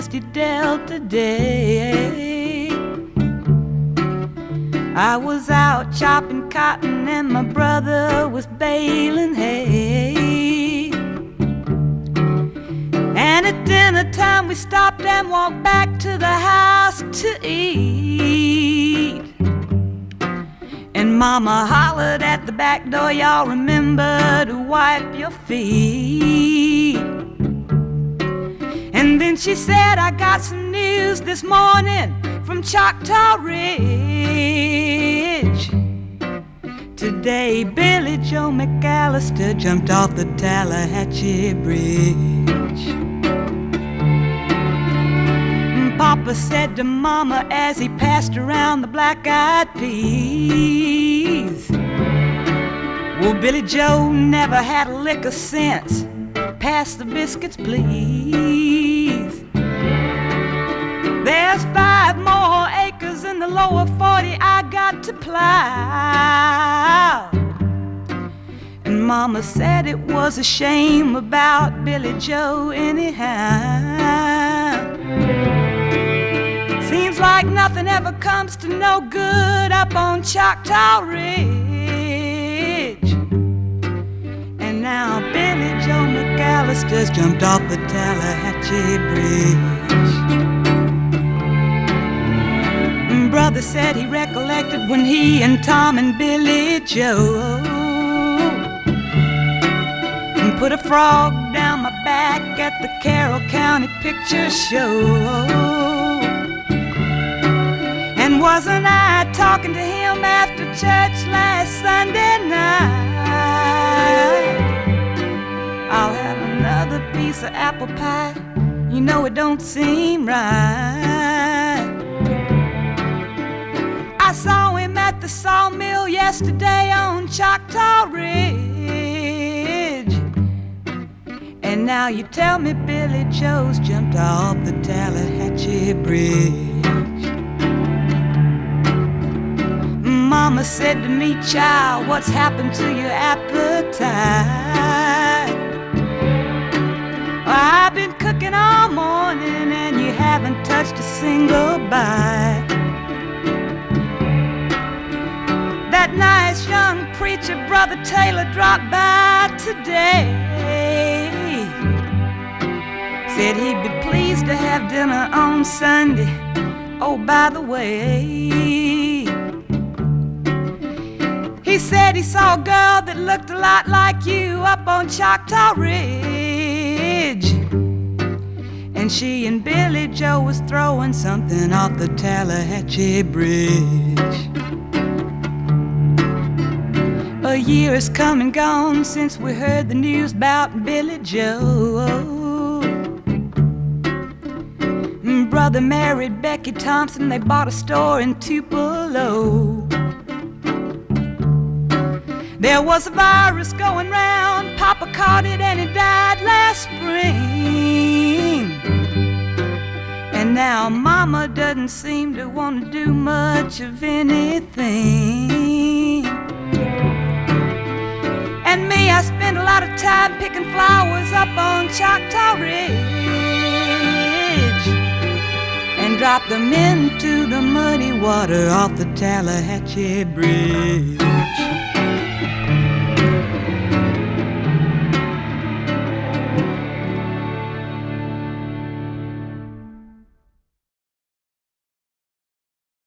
dusty Delta day. I was out chopping cotton and my brother was baling hay. And at dinner time we stopped and walked back to the house to eat. And Mama hollered at the back door, y'all remember to wipe your feet. And then she said, I got some news this morning from Choctaw Ridge. Today Billy Joe McAllister jumped off the Tallahatchie Bridge. Papa said to Mama as he passed around the black-eyed peas, well, Billy Joe never had a lick of sense. Pass the biscuits, please. There's 5 more acres in the lower 40 I got to plow. And Mama said it was a shame about Billy Joe anyhow. Seems like nothing ever comes to no good up on Choctaw Ridge. And now Billy Joe McAllister's jumped off the Tallahatchie Bridge. Brother said he recollected when he and Tom and Billy Joe put a frog down my back at the Carroll County Picture Show. And wasn't I talking to him after church last Sunday night? I'll have another piece of apple pie. You know it don't seem right. I saw him at the sawmill yesterday on Choctaw Ridge. And now you tell me Billy Joe's jumped off the Tallahatchie Bridge. Mama said to me, child, what's happened to your appetite? I've been cooking all morning and you haven't touched a single bite. That nice young preacher, Brother Taylor, dropped by today. Said he'd be pleased to have dinner on Sunday. Oh, by the way, he said he saw a girl that looked a lot like you up on Choctaw Ridge. And she and Billy Joe was throwing something off the Tallahatchie Bridge. A year has come and gone since we heard the news about Billy Joe. Brother married Becky Thompson, they bought a store in Tupelo. There was a virus going round, Papa caught it and he died last spring. And now Mama doesn't seem to want to do much of anything. And me, I spend a lot of time picking flowers up on Choctaw Ridge and drop them into the muddy water off the Tallahatchie Bridge.